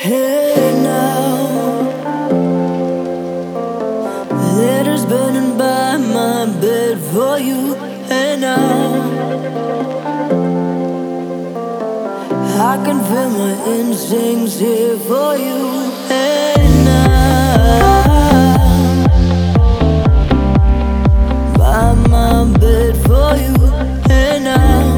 Hey now, letters burning by my bed for you. Hey now, I can feel my instincts here for you. Hey now, by my bed for you. Hey now.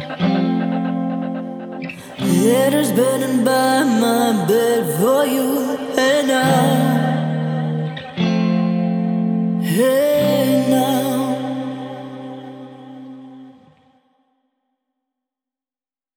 Letters burning by my bed for you.